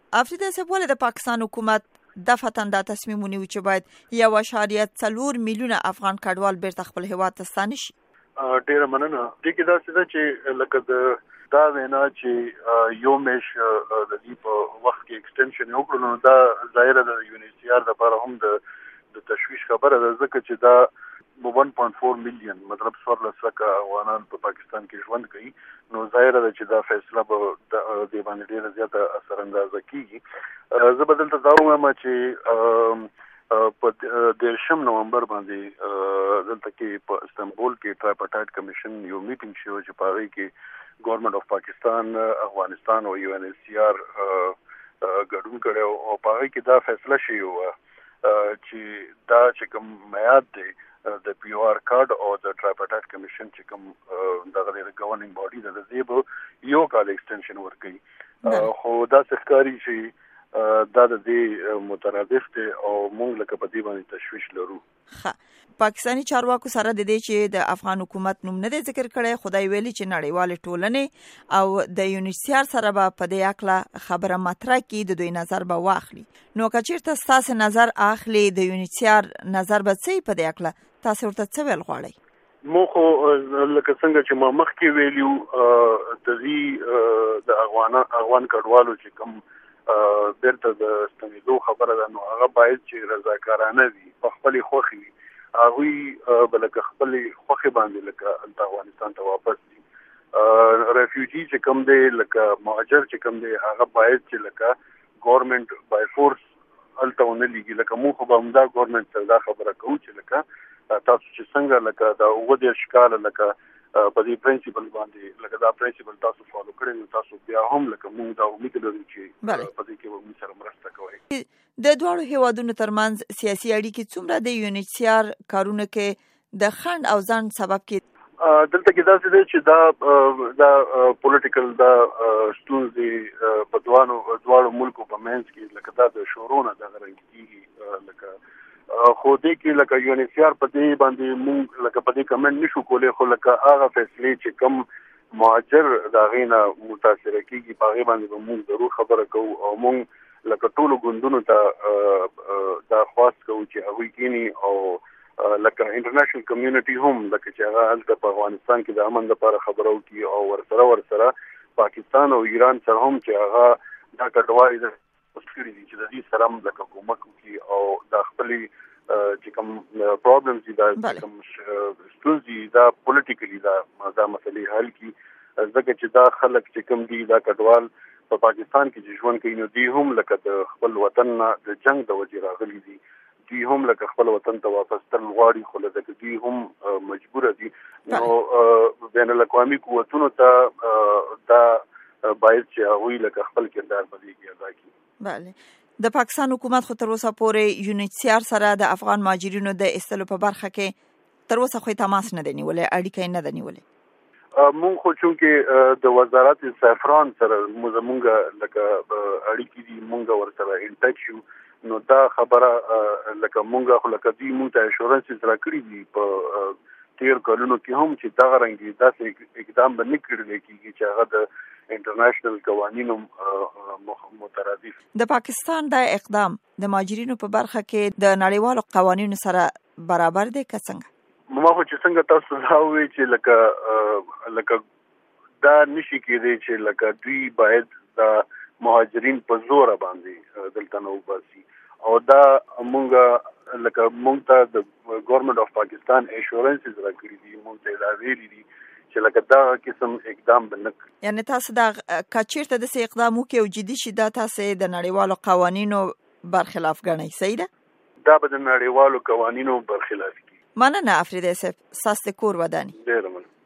افریدی صاحب ولې د پاکستان حکومت دفتن دا تصمیم ونیو چې باید 1.4 میلیونه افغان کډوال بیرته خپل هیواد ته ستانه شي؟ ډیره مننه. دې کې دا څه چې لکه دا وینا چې یو میش د دې په وخت کې ایکستنشن وکړو نو دا ظاهره د UNHCR لپاره هم د تشویش خبره ده، ځکه چې دا 1.4 میلیون مطلب 14,000 افغانان په پاکستان کې ژوند کوي، نو ظاهره ده چې دا فیصله به د باندې ډیره زیاته اثر اندازه کیږي. زه به دلته دا وایم چې په 13 نومبر باندې دلته کې په استنبول کې ټرایپارټایټ کمیشن یو میټینګ شو چې په هغه کې ګورنمنت اف پاکستان، افغانستان او UNHCR ګډون کړي او په هغه کې دا فیصله شوی و چې دا چې کوم میعاد دی د PR کارت او د ټرایپارټایټ کمیشن چې کوم دغه گورنینګ باډي د دې به یو کال ایکستنشن ورکړي، خو دا ښکاري چې دا د دې مترادف دی او موږ لکه په دې باندې تشویش لرو. پاکستانی چارواکو سره د دې چې د افغان حکومت نوم نه دی ذکر کړی، خدای ویلي چې نړیوال ټولنې او د UNHCR سره به په دې اړه خبره مطرح کړي، د دوی نظر به واخلي. نو که چیرته ستاسو نظر اخلي د UNHCR نظر به څه په دې اړه تاسو ورته څه ویل غواړئ؟ مو خو لکه څنګه چې ما مخکې ویلو د دې د افغان کډوالو چې کوم بیرته د ستنېدو خبره ده، نو هغه باید چې رضاکارانه وي، په خپل خوښي وي، هغوی بلکه خپل خوښي باندې لکه افغانستان ته واپس دي. ریفیوجی چې کوم دی لکه مهاجر چې کوم دی هغه باید چې لکه ګورنمنت بای فورس هلته ونه لیږي. لکه موږ خو به همدا ګورنمنت سره دا خبره کوو چې لکه تاسو چې څنګه لکه دا 19 کاله لکه په دې پرنسپل باندې لکه دا پرنسپل تاسو فالو کړئ، نو تاسو بیا هم لکه موږ دا امید لرو چې په دې کې به موږ سره مرسته کوئ. د دواړو هیوادونو ترمنځ سیاسي اړیکې څومره د UNHCR کارونه کې د خنډ او ځنډ سبب کې؟ دلته کې دا څه دی چې دا پولیټیکل دا ستونزې په دواړو ملکو په منځ کې لکه دا د شورونه دغه رنګ کېږي، لکه خو دې کې لکه UNHCR په دې باندې موږ لکه په دې کمنټ نشو کولی، خو لکه هغه فیصلې چې کوم مهاجر د هغې نه متاثره کېږي په هغې باندې به موږ ضرور خبره کوو او موږ لکه ټولو ګوندونو ته دا خواست کوو چې هغوی کینی او لکه انټرنیشنل کمیونټي هم لکه چې هغه هلته په افغانستان کې د امن لپاره خبره وکړي او ورسره پاکستان او ایران سره هم چې هغه دا کډوالي د کړي دي چې د دې سره هم لکه کومک وکړي او دا خپلې چې کوم پرابلمز دي دا کوم ستونزې دا پولیټیکلی دا مسلې حل کړي، ځکه چې دا خلک چې کوم دي دا کډوال په پاکستان کې چې ژوند کوي نو دوی هم لکه د خپل وطن نه د جنگ د وجې راغلي دي، دوی هم لکه خپل وطن ته واپس تل غواړي، خو لکه دوی هم مجبوره دي. نو بین الاقوامي قوتونو ته دا باید چې هغوی لکه خپل کردار په دې کې ادا کړي. بله. د پاکستان حکومت خو تر اوسه پورې UNHCR سره د افغان مهاجرینو د ایستلو په برخه کې تر اوسه خو تماس نه دی نیولی، اړیکه نه ده نیولې. مونږ خو چونکې د وزارت سفران سره زمونږ لکه اړیکې دي، مونږ ورسره ان ټچ یو، نو دا خبره لکه مونږ خو لکه دوی مونږ ته اشورنس را کړي دي په تیر کلونو کې هم چې دغه رنګ داسې اقدام به نه کړی کېږي چې هغه د انټرنیشنل قوانینو مترادف. د پاکستان دا اقدام د مهاجرینو په برخه کې د نړیوالو قوانینو سره برابر دی که څنګه؟ ما خو چې څنګه تاسو دا وایي چې لکه دا نشي کېدی چې لکه دوی باید د مهاجرین په زور باندې دلته نه وباسي، او دا مونږ ته د ګورنمنت اف پاکستان ایشورنسز را کړي دي، مونږ ته دا ویلي دي چې لکه دا قسم اقدام به نه کوي. یعنی تاسو دا که چېرته داسې اقدام وکړي او جدي شي دا تاسو د نړیوالو قوانینو برخلاف ګڼئ، صحیح ده؟ دا به د نړیوالو قوانینو برخلاف کیږي. مننه افریدی صاحب، ستاسو کور وداني. ډېره مننه.